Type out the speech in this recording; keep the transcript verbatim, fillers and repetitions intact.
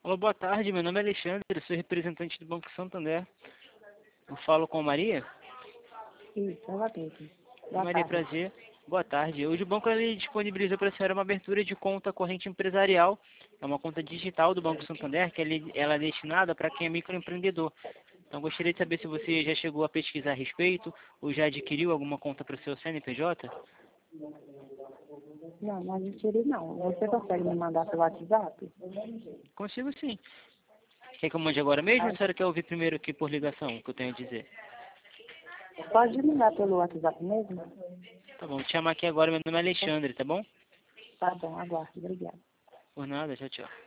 Olá, boa tarde, meu nome é Alexandre, sou representante do Banco Santander. Eu falo com a Maria? Isso, ela mesmo. Boa Maria, tarde. prazer. Boa tarde. Hoje o banco ele disponibiliza para a senhora uma abertura de conta corrente empresarial. É uma conta digital do Banco Santander, que ele- ela é destinada para quem é microempreendedor. Então gostaria de saber se você já chegou a pesquisar a respeito ou já adquiriu alguma conta para o seu C N P J? Não, não adquiri não. Você consegue me mandar pelo WhatsApp? Consigo sim. Quer que eu mande agora mesmo ou Ah, a senhora quer ouvir primeiro aqui por ligação, o que eu tenho a dizer? pode me mandar pelo WhatsApp mesmo? Tá bom, vou te chamar aqui agora, meu nome é Alexandre, tá bom? Tá bom, aguardo. Obrigada. Por nada, tchau, tchau.